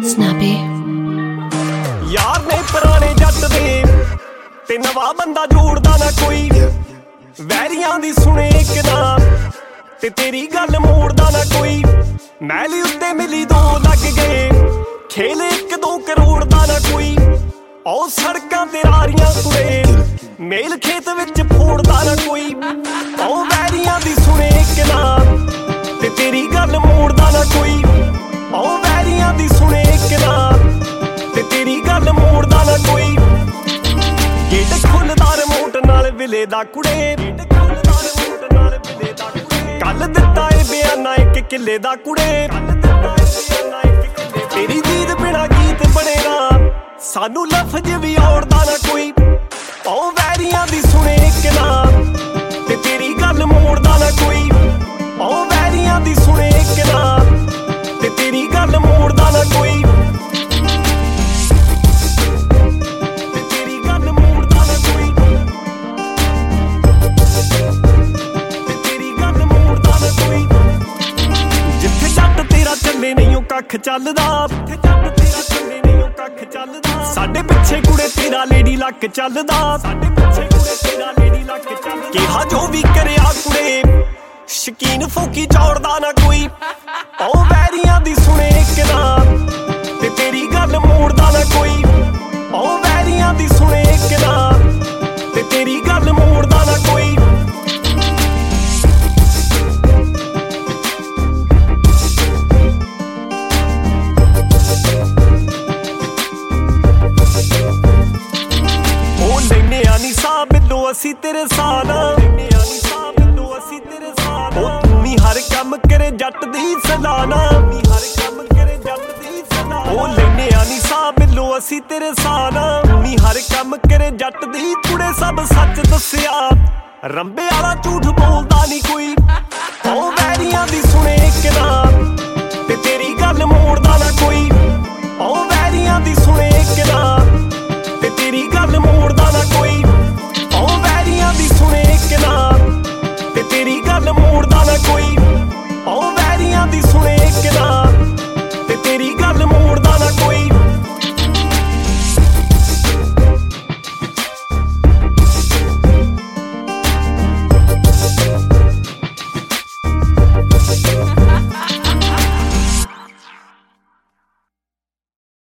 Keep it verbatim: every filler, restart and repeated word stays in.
Snappy यार ने पुराने जट दे ते नवा बंदा जोड़दा ना कोई वैरियां दी सुने इक ना ते तेरी गल मोड़दा ना कोई मैली उत्ते मिली दो लग गए खेले एक दो करोड़ दा ना कोई ओ सड़कां ते रारियां कुड़े मेल खेत विच फोड़दा ना कोई ओ वैरियां दी सुने इक ना ते तेरी गल मोड़दा ना कोई ओ वैरियां दी सुने इक ना ते तेरी गल मोड़दा ना कोई गेट खुलदा रिमोट नाल विले दा कुड़े कल दिता ए बयाना एक किले दा कुड़े तेरी जीत बिना गीत बने ना सानू लफज भी औड़दा ना कोई ओ वैरियां दी सुने इक ना ते तेरी गल मोड़दा ना कोई ओ वैरियां दी सुने इक ना ते तेरी गल मोड़दा ना कोई कख चलदा साडे पिछे कुड़े तेरा लेडी लक चलदा कहा जो भी करया कुड़े शकीन फूकी चौड़दा ना कोई ओ वैरियां दी सुने इक ना ते तेरी गल मोड़दा ना कोई ओ वैरियां दी सुने इक ना ते तेरी गल मोड़दा ना कोई ਅਸੀਂ ਤੇਰੇ ਸਾਨਾ ਉਹ ਤੂੰ ਹੀ ਹਰ ਕੰਮ ਕਰੇ ਜੱਟ ਦੀ ਸਲਾਨਾ ਹਰ ਕੰਮ ਕਰੇ ਜੱਟ ਦੀ ਸਲਾਨਾ ਉਹ ਲੈਨੇ ਆ ਨੀ ਸਾਹ ਮਿਲੋ ਅਸੀਂ ਤੇਰੇ ਸਾਨਾ ਤੂੰ ਹੀ ਹਰ ਕੰਮ ਕਰੇ ਜੱਟ ਦੀ ਕੁੜੇ ਸਭ ਸੱਚ ਦੱਸਿਆ ਰੰਬੇ ਵਾਲਾ ਝੂਠ ਬੋਲਦਾ ਨਹੀਂ ਕੋਈ